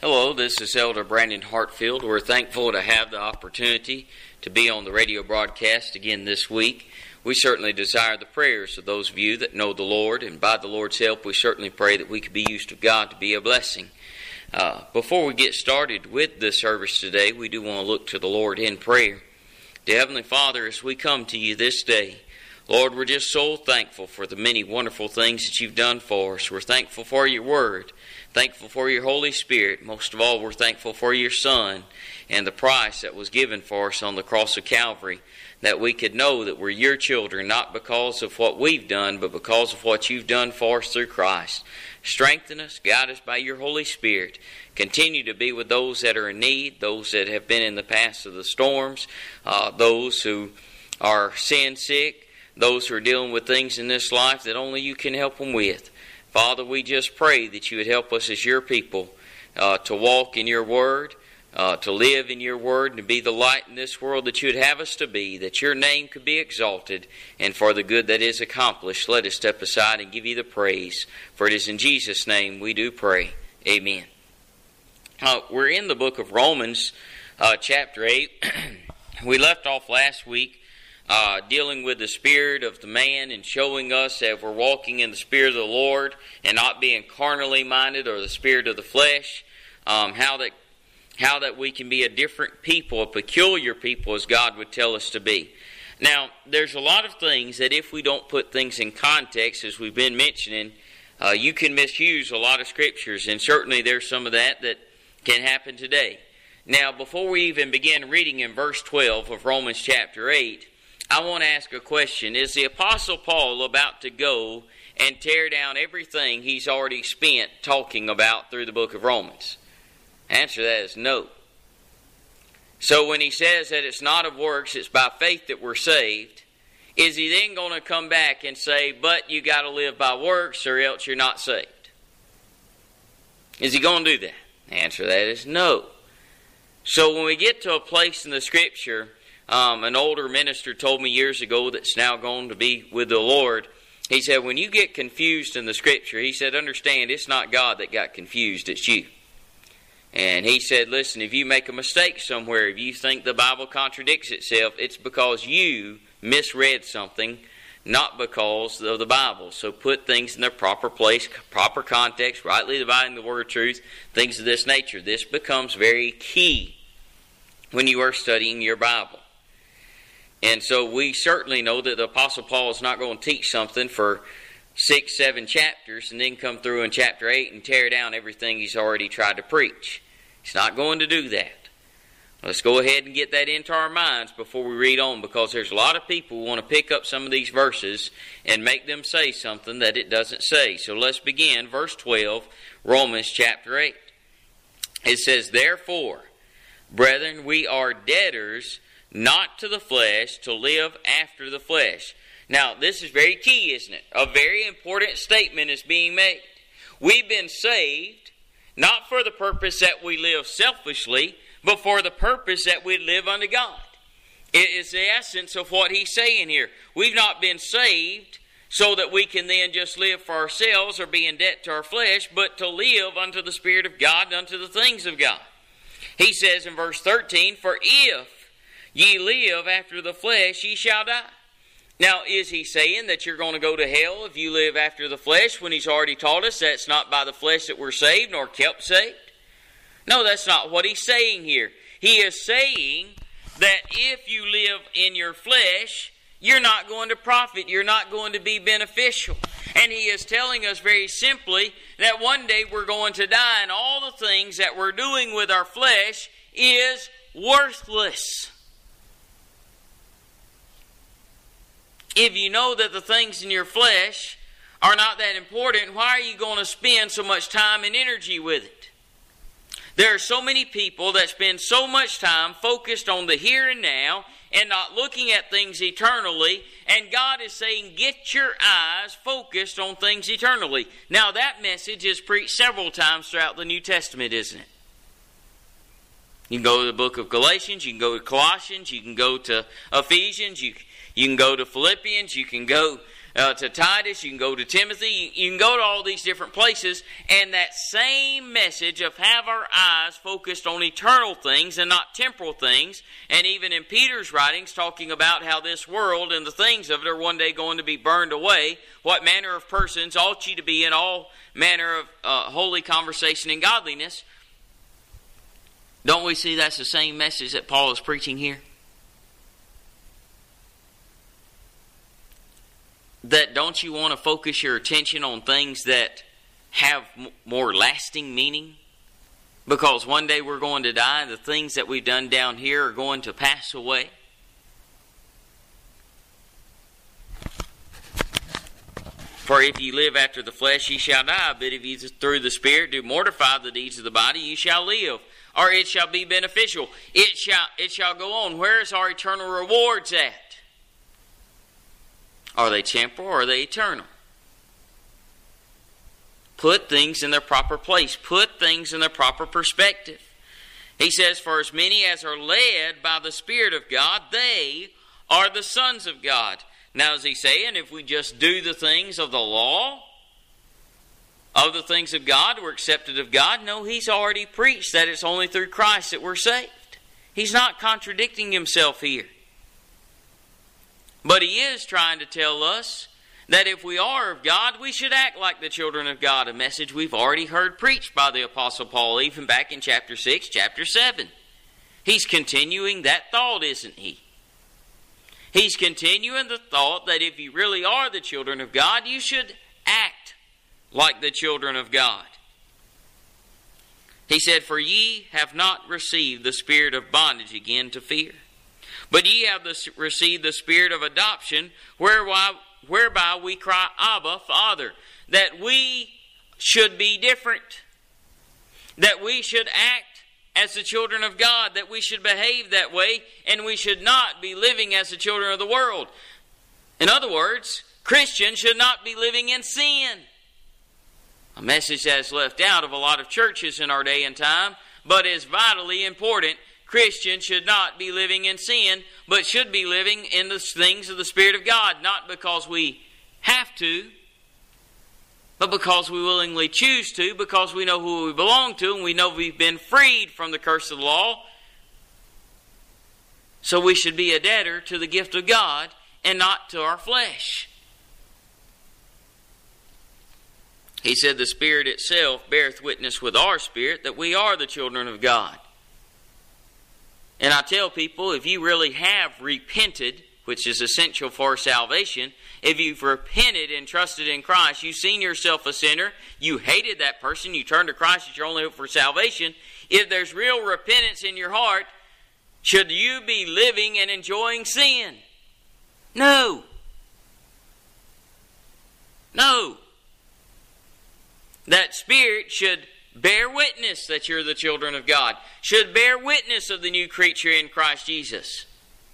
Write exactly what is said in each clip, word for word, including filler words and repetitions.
Hello, this is Elder Brandon Hartfield. We're thankful to have the opportunity to be on the radio broadcast again this week. We certainly desire the prayers of those of you that know the Lord, and by the Lord's help, we certainly pray that we could be used of God to be a blessing. Uh, before we get started with the service today, we do want to look to the Lord in prayer. Dear Heavenly Father, as we come to you this day, Lord, we're just so thankful for the many wonderful things that you've done for us. We're thankful for your word, thankful for your Holy Spirit. Most of all, we're thankful for your Son and the price that was given for us on the cross of Calvary, that we could know that we're your children, not because of what we've done, but because of what you've done for us through Christ. Strengthen us, guide us by your Holy Spirit. Continue to be with those that are in need, those that have been in the path of the storms, uh, those who are sin sick, those who are dealing with things in this life that only you can help them with. Father, we just pray that you would help us as your people uh, to walk in your word, uh, to live in your word, and to be the light in this world that you would have us to be, that your name could be exalted, and for the good that is accomplished, let us step aside and give you the praise. For it is in Jesus' name we do pray. Amen. Uh, we're in the book of Romans, uh, chapter eight. We left off last week Uh, dealing with the spirit of the man and showing us that we're walking in the spirit of the Lord and not being carnally minded or the spirit of the flesh, um, how that how that we can be a different people, a peculiar people as God would tell us to be. Now, there's a lot of things that if we don't put things in context, as we've been mentioning, uh, you can misuse a lot of scriptures, and certainly there's some of that that can happen today. Now, before we even begin reading in verse twelve of Romans chapter eight, I want to ask a question. Is the Apostle Paul about to go and tear down everything he's already spent talking about through the book of Romans? The answer to that is no. So when he says that it's not of works, it's by faith that we're saved, is he then going to come back and say, but you got to live by works or else you're not saved? Is he going to do that? The answer to that is no. So when we get to a place in the Scripture, Um, an older minister told me years ago that's now gone to be with the Lord. He said, when you get confused in the Scripture, he said, understand it's not God that got confused, it's you. And he said, listen, if you make a mistake somewhere, if you think the Bible contradicts itself, it's because you misread something, not because of the Bible. So put things in their proper place, proper context, rightly dividing the word of truth, things of this nature. This becomes very key when you are studying your Bible. And so we certainly know that the Apostle Paul is not going to teach something for six, seven chapters and then come through in chapter eight and tear down everything he's already tried to preach. He's not going to do that. Let's go ahead and get that into our minds before we read on, because there's a lot of people who want to pick up some of these verses and make them say something that it doesn't say. So let's begin, verse twelve, Romans chapter eight. It says, therefore, brethren, we are debtors not to the flesh, to live after the flesh. Now, this is very key, isn't it? A very important statement is being made. We've been saved, not for the purpose that we live selfishly, but for the purpose that we live unto God. It is the essence of what he's saying here. We've not been saved so that we can then just live for ourselves or be in debt to our flesh, but to live unto the Spirit of God and unto the things of God. He says in verse thirteen, for if ye live after the flesh, ye shall die. Now, is he saying that you're going to go to hell if you live after the flesh, when he's already taught us that it's not by the flesh that we're saved nor kept saved? No, that's not what he's saying here. He is saying that if you live in your flesh, you're not going to profit, you're not going to be beneficial. And he is telling us very simply that one day we're going to die, and all the things that we're doing with our flesh is worthless. If you know that the things in your flesh are not that important, why are you going to spend so much time and energy with it? There are so many people that spend so much time focused on the here and now and not looking at things eternally, and God is saying, get your eyes focused on things eternally. Now, that message is preached several times throughout the New Testament, isn't it? You can go to the book of Galatians, you can go to Colossians, you can go to Ephesians, you, you can go to Philippians, you can go uh, to Titus, you can go to Timothy, you, you can go to all these different places, and that same message of have our eyes focused on eternal things and not temporal things, and even in Peter's writings talking about how this world and the things of it are one day going to be burned away, what manner of persons ought ye to be in all manner of uh, holy conversation and godliness. Don't we see that's the same message that Paul is preaching here? That don't you want to focus your attention on things that have m- more lasting meaning? Because one day we're going to die, and the things that we've done down here are going to pass away. For if ye live after the flesh, ye shall die. But if ye through the Spirit do mortify the deeds of the body, ye shall live. Or it shall be beneficial. It shall, it shall go on. Where is our eternal rewards at? Are they temporal or are they eternal? Put things in their proper place. Put things in their proper perspective. He says, for as many as are led by the Spirit of God, they are the sons of God. Now is he saying if we just do the things of the law, of the things of God, we're accepted of God? No, he's already preached that it's only through Christ that we're saved. He's not contradicting himself here. But he is trying to tell us that if we are of God, we should act like the children of God, a message we've already heard preached by the Apostle Paul, even back in chapter six, chapter seven. He's continuing that thought, isn't he? He's continuing the thought that if you really are the children of God, you should act like the children of God. He said, for ye have not received the spirit of bondage again to fear, but ye have the, received the spirit of adoption, whereby, whereby we cry, Abba, Father. That we should be different. That we should act as the children of God. That we should behave that way. And we should not be living as the children of the world. In other words, Christians should not be living in sin. A message that is left out of a lot of churches in our day and time, but is vitally important. Christians should not be living in sin, but should be living in the things of the Spirit of God. Not because we have to, but because we willingly choose to, because we know who we belong to, and we know we've been freed from the curse of the law. So we should be a debtor to the gift of God, and not to our flesh. He said, the Spirit itself beareth witness with our spirit that we are the children of God. And I tell people, if you really have repented, which is essential for salvation, if you've repented and trusted in Christ, you've seen yourself a sinner, you hated that person, you turned to Christ as your only hope for salvation, if there's real repentance in your heart, should you be living and enjoying sin? No. No. That Spirit should bear witness that you're the children of God. Should bear witness of the new creature in Christ Jesus.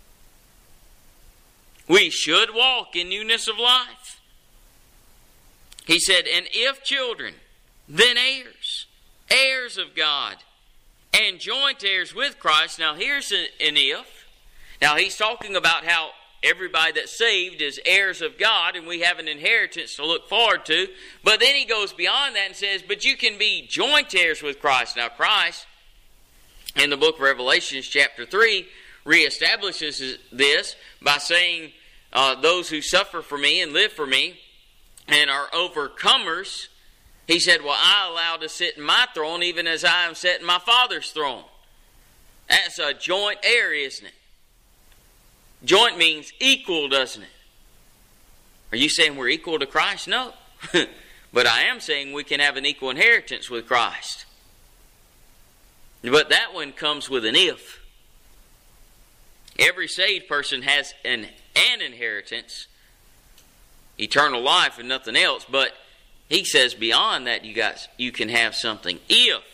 We should walk in newness of life. He said, and if children, then heirs, heirs of God, and joint heirs with Christ. Now here's an if. Now he's talking about how everybody that's saved is heirs of God, and we have an inheritance to look forward to. But then he goes beyond that and says, but you can be joint heirs with Christ. Now Christ, in the book of Revelation, chapter three, reestablishes this by saying, uh, those who suffer for me and live for me and are overcomers, he said, well, I allow to sit in my throne even as I am set in my Father's throne. That's a joint heir, isn't it? Joint means equal, doesn't it? Are you saying we're equal to Christ? No. But I am saying we can have an equal inheritance with Christ. But that one comes with an if. Every saved person has an, an inheritance, eternal life and nothing else. But he says beyond that you guys, you can have something. If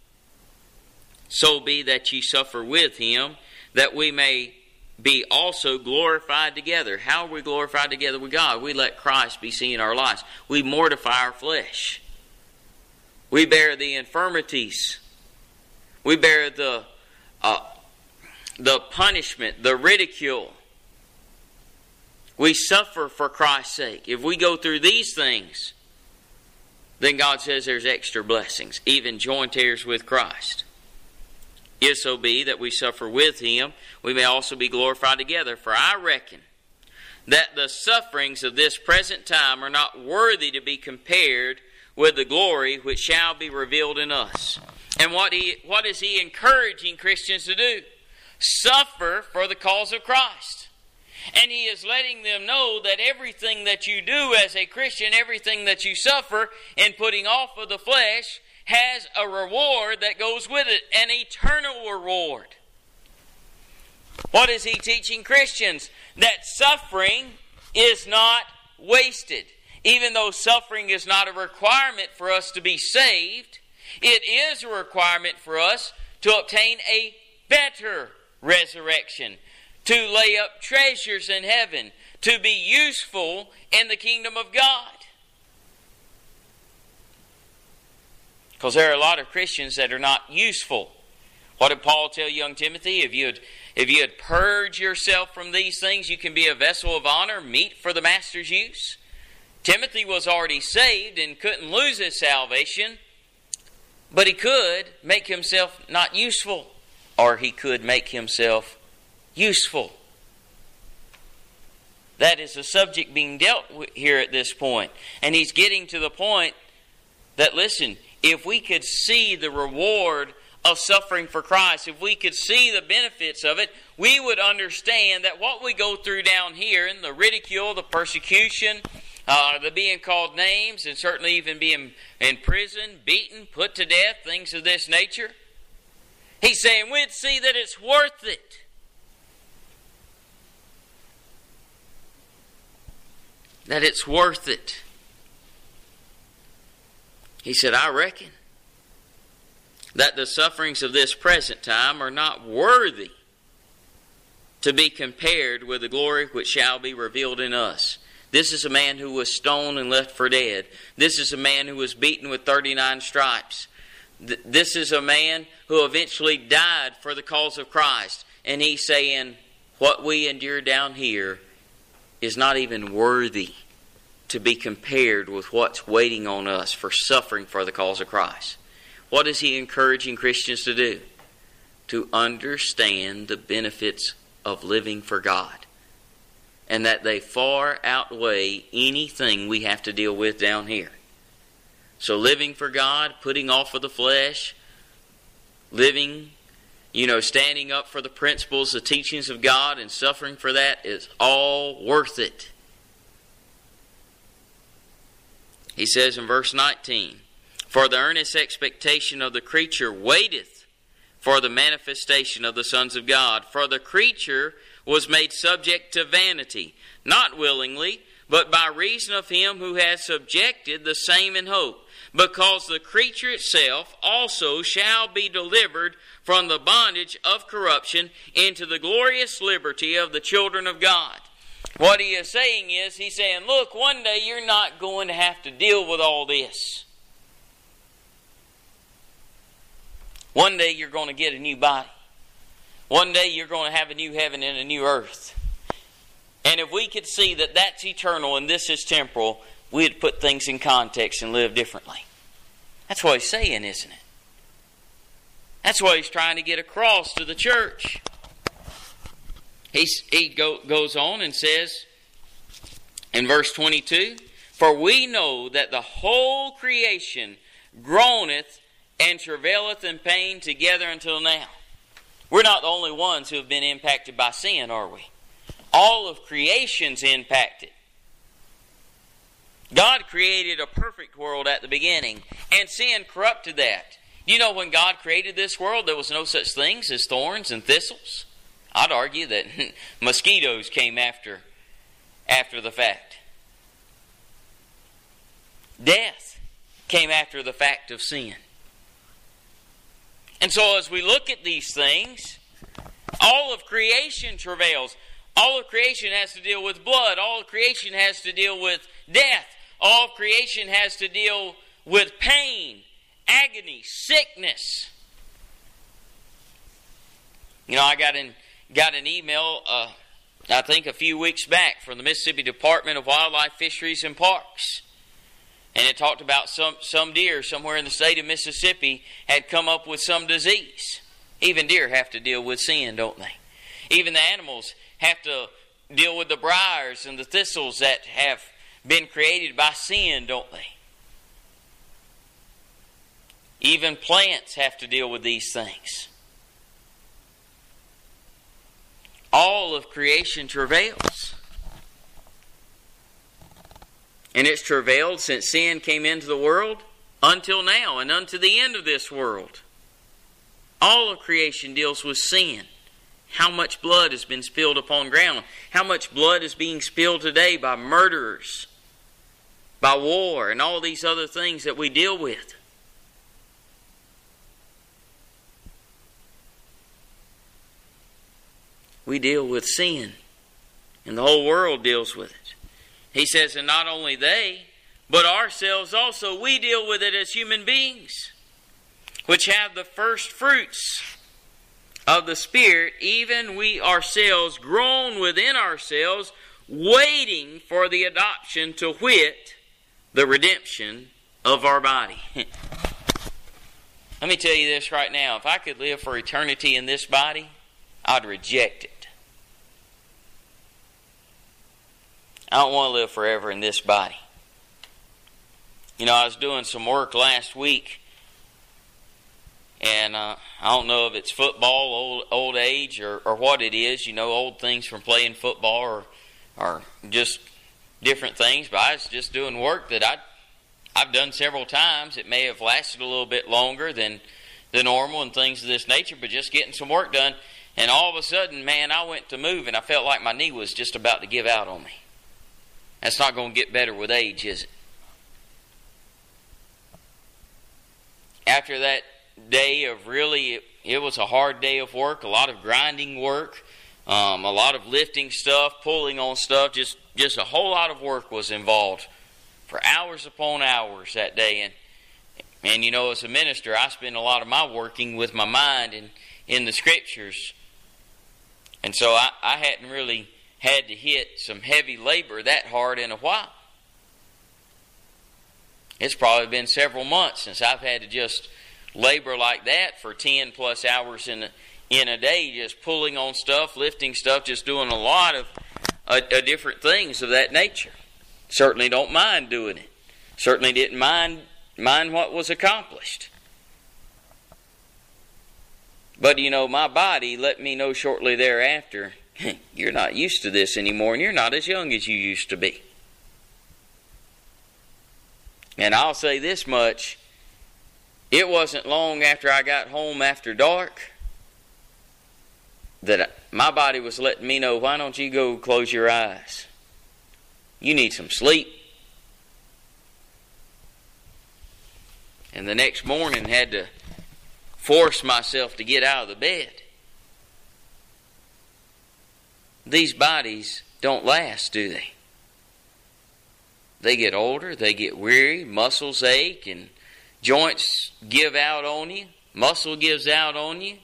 so be that ye suffer with him, that we may be also glorified together. How are we glorified together with God? We let Christ be seen in our lives. We mortify our flesh. We bear the infirmities. We bear the uh, the punishment, the ridicule we suffer for Christ's sake, if we go through these things, then God says there's extra blessings, even joint heirs with Christ. If so be that we suffer with Him, we may also be glorified together. For I reckon that the sufferings of this present time are not worthy to be compared with the glory which shall be revealed in us. And what he, what is He encouraging Christians to do? Suffer for the cause of Christ. And He is letting them know that everything that you do as a Christian, everything that you suffer in putting off of the flesh, has a reward that goes with it, an eternal reward. What is He teaching Christians? That suffering is not wasted. Even though suffering is not a requirement for us to be saved, it is a requirement for us to obtain a better resurrection, to lay up treasures in heaven, to be useful in the kingdom of God. Because there are a lot of Christians that are not useful. What did Paul tell young Timothy? If you had, if you had purged yourself from these things, you can be a vessel of honor, meet for the master's use. Timothy was already saved and couldn't lose his salvation, but he could make himself not useful, or he could make himself useful. That is the subject being dealt with here at this point. And he's getting to the point that, listen, if we could see the reward of suffering for Christ, if we could see the benefits of it, we would understand that what we go through down here, in the ridicule, the persecution, uh, the being called names, and certainly even being in prison, beaten, put to death, things of this nature, he's saying we'd see that it's worth it. That it's worth it. He said, I reckon that the sufferings of this present time are not worthy to be compared with the glory which shall be revealed in us. This is a man who was stoned and left for dead. This is a man who was beaten with thirty-nine stripes. This is a man who eventually died for the cause of Christ. And he's saying, what we endure down here is not even worthy to be compared with what's waiting on us for suffering for the cause of Christ. What is he encouraging Christians to do? To understand the benefits of living for God, and that they far outweigh anything we have to deal with down here. So living for God, putting off of the flesh, living, you know, standing up for the principles, the teachings of God, and suffering for that is all worth it. He says in verse nineteen, for the earnest expectation of the creature waiteth for the manifestation of the sons of God. For the creature was made subject to vanity, not willingly, but by reason of him who has subjected the same in hope, because the creature itself also shall be delivered from the bondage of corruption into the glorious liberty of the children of God. What he is saying is, he's saying, look, one day you're not going to have to deal with all this. One day you're going to get a new body. One day you're going to have a new heaven and a new earth. And if we could see that that's eternal and this is temporal, we'd put things in context and live differently. That's what he's saying, isn't it? That's what he's trying to get across to the church. He's, he go, goes on and says in verse twenty-two, for we know that the whole creation groaneth and travaileth in pain together until now. We're not the only ones who have been impacted by sin, are we? All of creation's impacted. God created a perfect world at the beginning, and sin corrupted that. You know, when God created this world, there was no such things as thorns and thistles. I'd argue that mosquitoes came after, after the fact. Death came after the fact of sin. And so as we look at these things, all of creation travails. All of creation has to deal with blood. All of creation has to deal with death. All of creation has to deal with pain, agony, sickness. You know, I got an, got an email uh, I think a few weeks back from the Mississippi Department of Wildlife, Fisheries, and Parks. And it talked about some, some deer somewhere in the state of Mississippi had come up with some disease. Even deer have to deal with sin, don't they? Even the animals have to deal with the briars and the thistles that have been created by sin, don't they? Even plants have to deal with these things. All of creation travails. And it's travailed since sin came into the world until now and unto the end of this world. All of creation deals with sin. How much blood has been spilled upon ground? How much blood is being spilled today by murderers, by war, and all these other things that we deal with? We deal with sin, and the whole world deals with it. He says, and not only they, but ourselves also, we deal with it as human beings, which have the first fruits of the Spirit, even we ourselves groan within ourselves, waiting for the adoption, to wit, the redemption of our body. Let me tell you this right now. If I could live for eternity in this body, I'd reject it. I don't want to live forever in this body. You know, I was doing some work last week, and uh, I don't know if it's football, old old age, or, or what it is. You know, old things from playing football, or or just different things. But I was just doing work that I I've done several times. It may have lasted a little bit longer than the normal and things of this nature, but just getting some work done. And all of a sudden, man, I went to move, and I felt like my knee was just about to give out on me. That's not going to get better with age, is it? After that day of really, it, it was a hard day of work, a lot of grinding work, um, a lot of lifting stuff, pulling on stuff, just, just a whole lot of work was involved for hours upon hours that day. And, and you know, as a minister, I spend a lot of my working with my mind and in the Scriptures. And so I, I hadn't really had to hit some heavy labor that hard in a while. It's probably been several months since I've had to just labor like that for ten plus hours in a, in a day, just pulling on stuff, lifting stuff, just doing a lot of uh, uh, different things of that nature. Certainly don't mind doing it. Certainly didn't mind, mind what was accomplished. But, you know, my body let me know shortly thereafter, you're not used to this anymore, and you're not as young as you used to be. And I'll say this much, it wasn't long after I got home after dark that my body was letting me know, why don't you go close your eyes? You need some sleep. And the next morning had to force myself to get out of the bed. These bodies don't last, do they? They get older, they get weary, muscles ache, and joints give out on you, muscle gives out on you.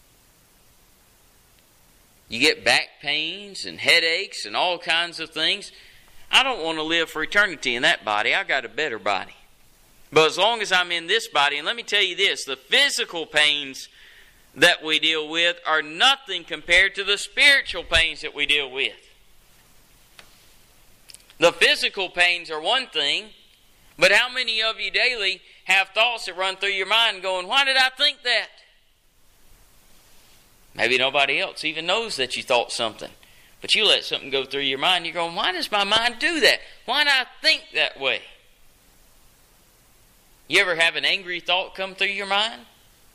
You get back pains and headaches and all kinds of things. I don't want to live for eternity in that body. I got a better body. But as long as I'm in this body, and let me tell you this, the physical pains that we deal with are nothing compared to the spiritual pains that we deal with. The physical pains are one thing, but how many of you daily have thoughts that run through your mind going, why did I think that? Maybe nobody else even knows that you thought something, but you let something go through your mind, you're going, why does my mind do that? Why do I think that way? You ever have an angry thought come through your mind?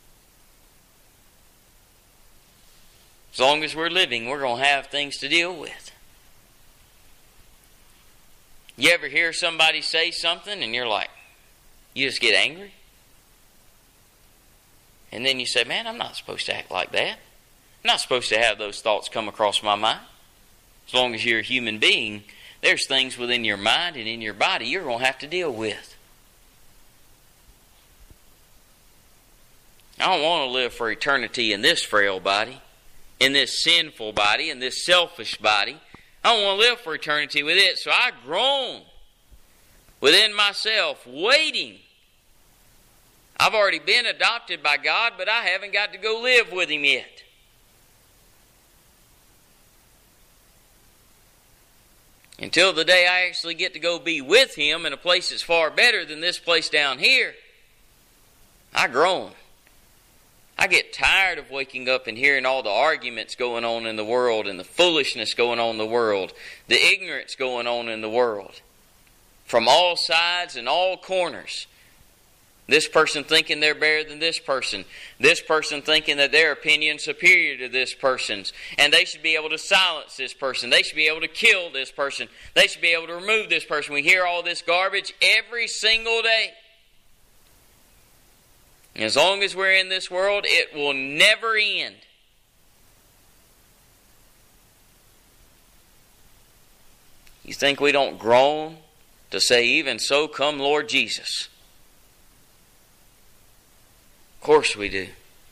As long as we're living, we're going to have things to deal with. You ever hear somebody say something and you're like, you just get angry? And then you say, man, I'm not supposed to act like that. I'm not supposed to have those thoughts come across my mind. As long as you're a human being, there's things within your mind and in your body you're going to have to deal with. I don't want to live for eternity in this frail body. in this sinful body, in this selfish body. I don't want to live for eternity with it. So I groan within myself, waiting. I've already been adopted by God, but I haven't got to go live with Him yet. Until the day I actually get to go be with Him in a place that's far better than this place down here, I groan. I get tired of waking up and hearing all the arguments going on in the world and the foolishness going on in the world, the ignorance going on in the world. From all sides and all corners. This person thinking they're better than this person. This person thinking that their opinion's superior to this person's. And they should be able to silence this person. They should be able to kill this person. They should be able to remove this person. We hear all this garbage every single day. And as long as we're in this world, it will never end. You think we don't groan to say, even so, come Lord Jesus? Of course we do.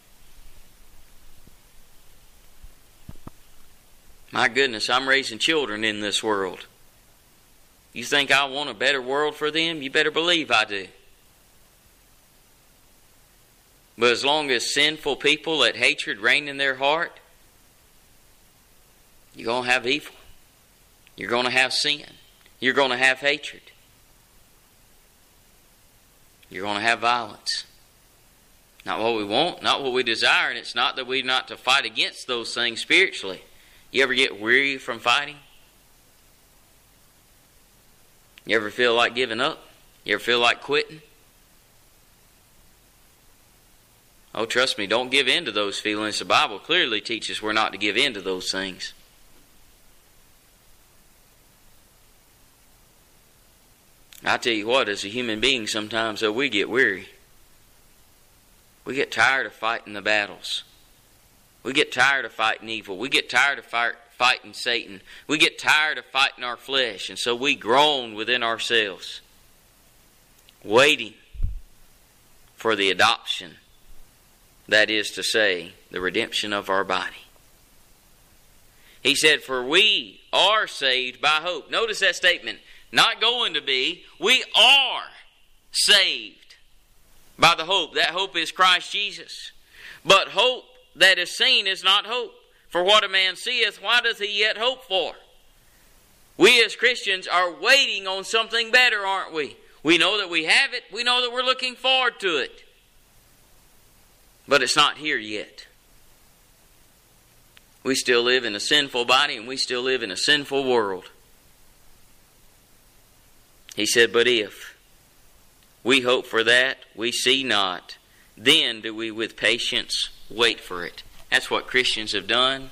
My goodness, I'm raising children in this world. You think I want a better world for them? You better believe I do. But as long as sinful people let hatred reign in their heart, you're going to have evil. You're going to have sin. You're going to have hatred. You're going to have violence. Not what we want, not what we desire, and it's not that we're not to fight against those things spiritually. You ever get weary from fighting? You ever feel like giving up? You ever feel like quitting? Oh, trust me, don't give in to those feelings. The Bible clearly teaches we're not to give in to those things. I tell you what, as a human being, sometimes though, we get weary. We get tired of fighting the battles. We get tired of fighting evil. We get tired of fight, fighting Satan. We get tired of fighting our flesh. And so we groan within ourselves, waiting for the adoption. That is to say, the redemption of our body. He said, for we are saved by hope. Notice that statement. Not going to be. We are saved by the hope. That hope is Christ Jesus. But hope that is seen is not hope. For what a man seeth, why doth he yet hope for? We as Christians are waiting on something better, aren't we? We know that we have it. We know that we're looking forward to it. But it's not here yet. We still live in a sinful body and we still live in a sinful world. He said, but if we hope for that we see not, then do we with patience wait for it. That's what Christians have done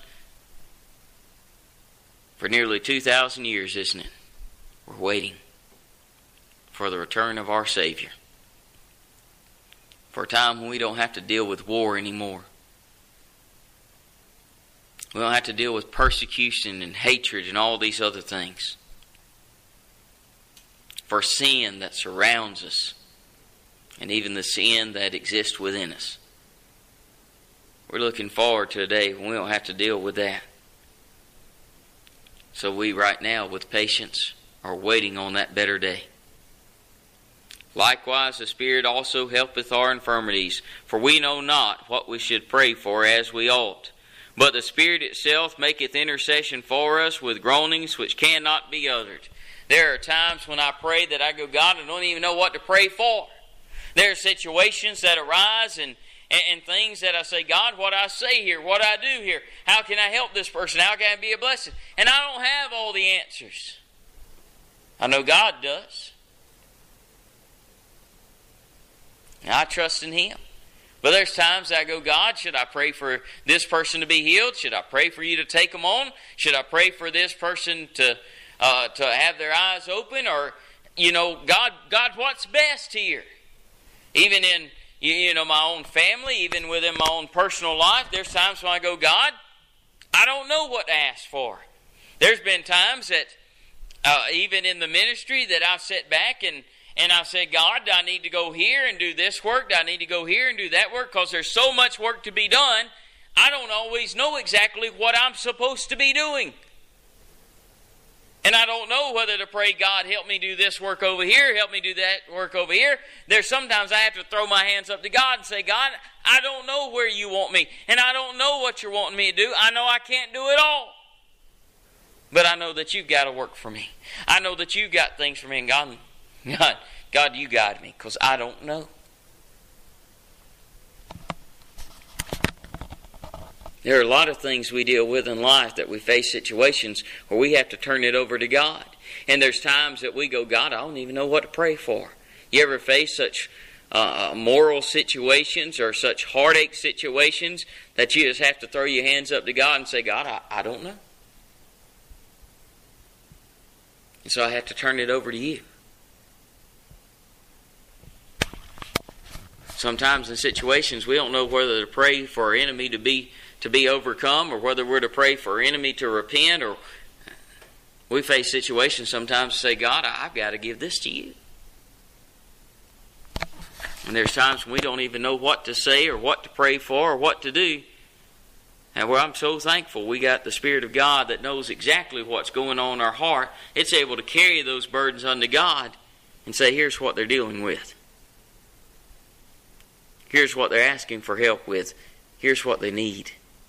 for nearly two thousand years, isn't it? We're waiting for the return of our Savior. For a time when we don't have to deal with war anymore. We don't have to deal with persecution and hatred and all these other things. For sin that surrounds us and even the sin that exists within us. We're looking forward to a day when we don't have to deal with that. So we right now with patience are waiting on that better day. Likewise, the Spirit also helpeth our infirmities, for we know not what we should pray for as we ought. But the Spirit itself maketh intercession for us with groanings which cannot be uttered. There are times when I pray that I go, God, I don't even know what to pray for. There are situations that arise and, and, and things that I say, God, what I say here, what I do here, how can I help this person, how can I be a blessing? And I don't have all the answers. I know God does. Now, I trust in Him. But there's times I go, God, should I pray for this person to be healed? Should I pray for you to take them on? Should I pray for this person to uh, to have their eyes open? Or, you know, God, God, what's best here? Even in, you know, my own family, even within my own personal life, there's times when I go, God, I don't know what to ask for. There's been times that, uh, even in the ministry, that I've sat back and And I said, God, do I need to go here and do this work? Do I need to go here and do that work? Because there's so much work to be done I don't always know exactly what I'm supposed to be doing. And I don't know whether to pray, God, help me do this work over here, help me do that work over here. There's sometimes I have to throw my hands up to God and say, God, I don't know where you want me, and I don't know what you're wanting me to do. I know I can't do it all. But I know that you've got to work for me. I know that you've got things for me, and God, God, God, you guide me, because I don't know. There are a lot of things we deal with in life that we face situations where we have to turn it over to God. And there's times that we go, God, I don't even know what to pray for. You ever face such uh, moral situations or such heartache situations that you just have to throw your hands up to God and say, God, I, I don't know. And so I have to turn it over to you. Sometimes in situations we don't know whether to pray for our enemy to be to be overcome, or whether we're to pray for our enemy to repent, or we face situations sometimes to say, God, I've got to give this to you. And there's times when we don't even know what to say or what to pray for or what to do. And where I'm so thankful we got the Spirit of God that knows exactly what's going on in our heart. It's able to carry those burdens unto God and say, here's what they're dealing with. Here's what they're asking for help with. Here's what they need.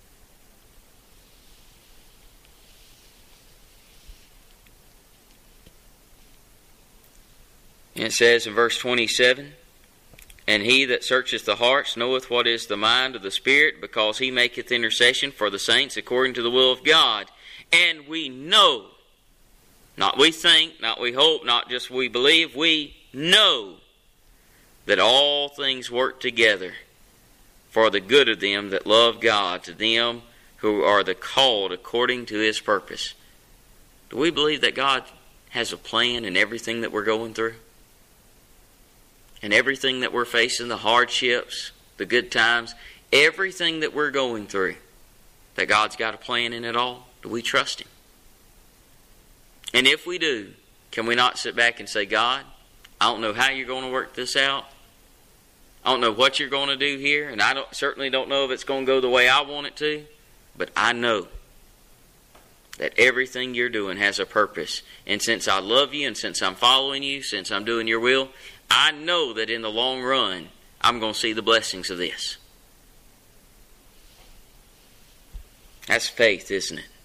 And it says in verse twenty-seven, and he that searcheth the hearts knoweth what is the mind of the Spirit, because he maketh intercession for the saints according to the will of God. And we know, not we think, not we hope, not just we believe, we know that all things work together for the good of them that love God, to them who are the called according to his purpose. Do we believe that God has a plan in everything that we're going through? And everything that we're facing, the hardships, the good times, everything that we're going through, that God's got a plan in it all? Do we trust him? And if we do, can we not sit back and say, God, I don't know how you're going to work this out. I don't know what you're going to do here, and I don't, certainly don't know if it's going to go the way I want it to, but I know that everything you're doing has a purpose. And since I love you, and since I'm following you, since I'm doing your will, I know that in the long run, I'm going to see the blessings of this. That's faith, isn't it?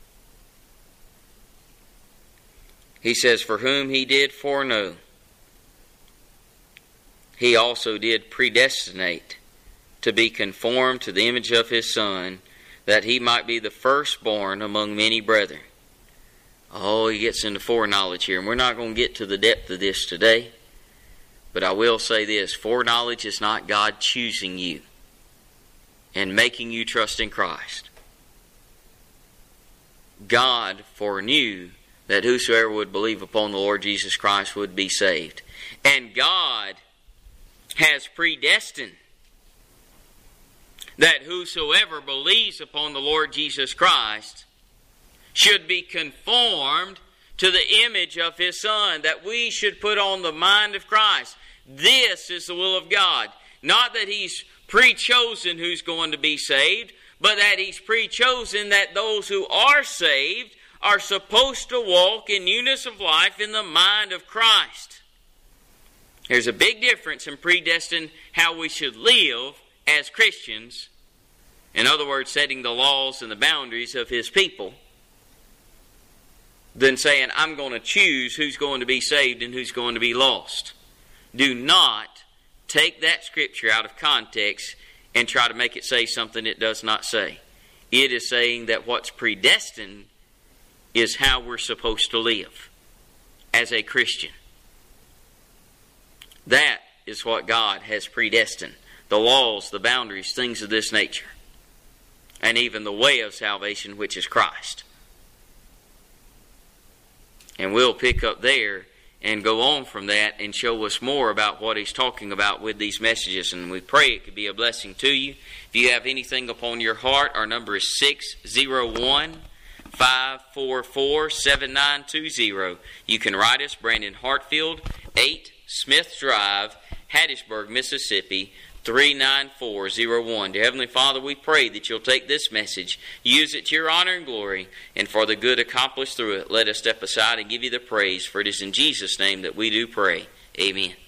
He says, for whom he did foreknow, he also did predestinate to be conformed to the image of his Son, that he might be the firstborn among many brethren. Oh, he gets into foreknowledge here, and we're not going to get to the depth of this today. But I will say this, foreknowledge is not God choosing you and making you trust in Christ. God foreknew that whosoever would believe upon the Lord Jesus Christ would be saved. And God has predestined that whosoever believes upon the Lord Jesus Christ should be conformed to the image of his Son, that we should put on the mind of Christ. This is the will of God. Not that he's pre-chosen who's going to be saved, but that he's pre-chosen that those who are saved are supposed to walk in newness of life in the mind of Christ. There's a big difference in predestined how we should live as Christians. In other words, setting the laws and the boundaries of his people, than saying, I'm going to choose who's going to be saved and who's going to be lost. Do not take that scripture out of context and try to make it say something it does not say. It is saying that what's predestined is how we're supposed to live as a Christian. That is what God has predestined. The laws, the boundaries, things of this nature. And even the way of salvation, which is Christ. And we'll pick up there and go on from that and show us more about what he's talking about with these messages. And we pray it could be a blessing to you. If you have anything upon your heart, our number is six oh one, five four four, seven nine two zero. You can write us, Brandon Hartfield, eight Smith Drive, Hattiesburg, Mississippi, three nine four zero one. Dear Heavenly Father, we pray that you'll take this message, use it to your honor and glory, and for the good accomplished through it, let us step aside and give you the praise, for it is in Jesus' name that we do pray. Amen.